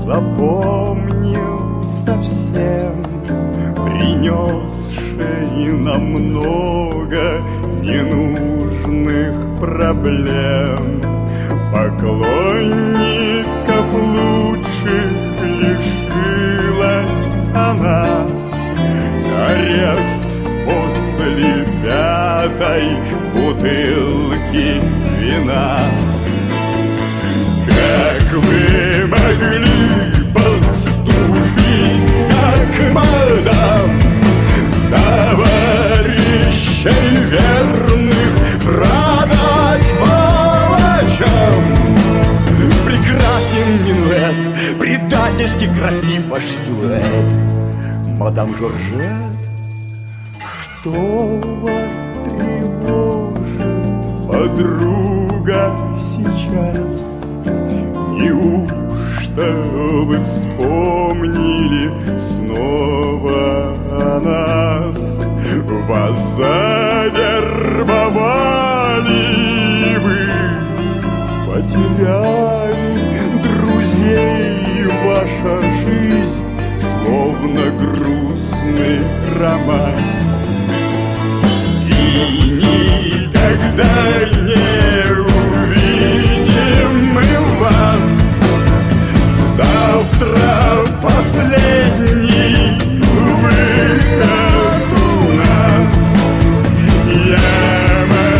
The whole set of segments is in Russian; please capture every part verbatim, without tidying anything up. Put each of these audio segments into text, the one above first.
запомнил совсем, принесший нам много ненужных проблем. Поклонников лучших лишилась она, арест после пятой бутылки вина. Как вы могли поступить, как мадам, товарищей верных продать палачам? Прекрасен минуэт, предательски красив ваш силуэт. Мадам Жоржет, что вас тревожит, подруга, сейчас? Неужто вы вспомнили снова о нас? Вас завербовали, вы потеряли друзей, ваша жизнь словно грустный романс. И никогда не увидим мы вас. Завтра последний выход у нас. Яма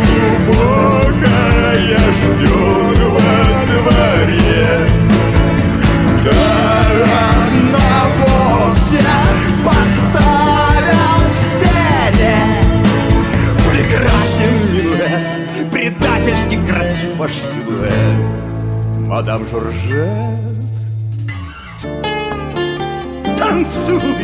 глубокая ждет во дворе. Да одного всех поставят к стене. Прекрасен минуэт, предательски красив ваш силуэт. Мадам Жоржет, танцуй!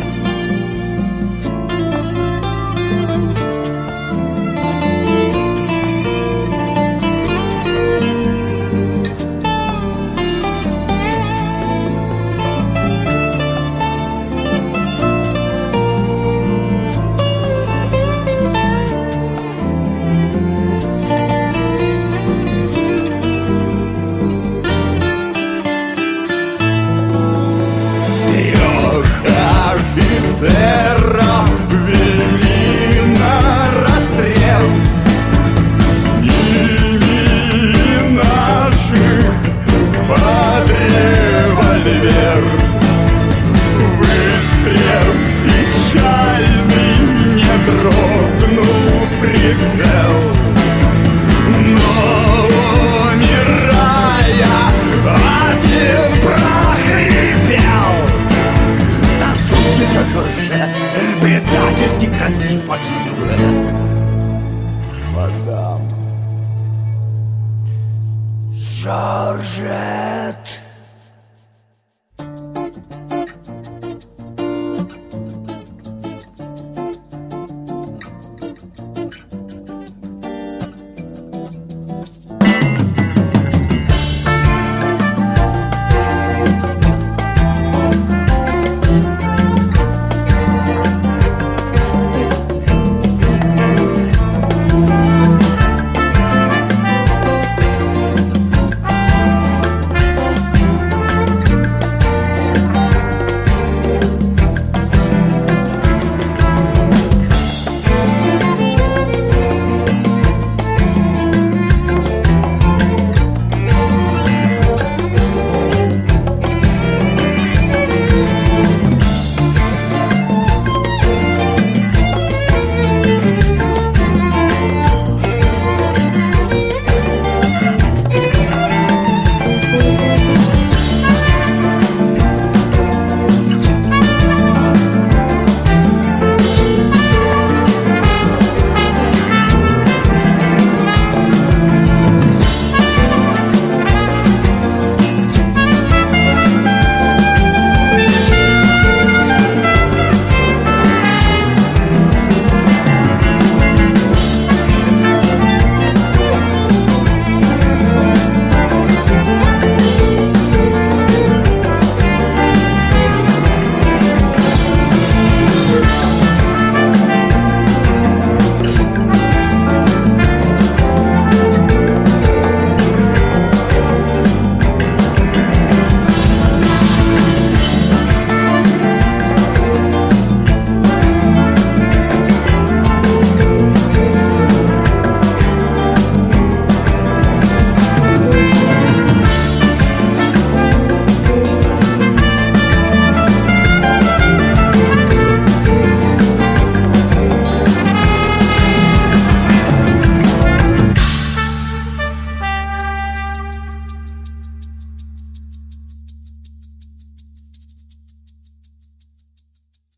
Офицеров вели на расстрел, с ними наших под револьвер. Выстрел печальный, не дрогнул прицел, но умирая один прохрипел: предательски красив ваш силуэт. Мадам Жоржет.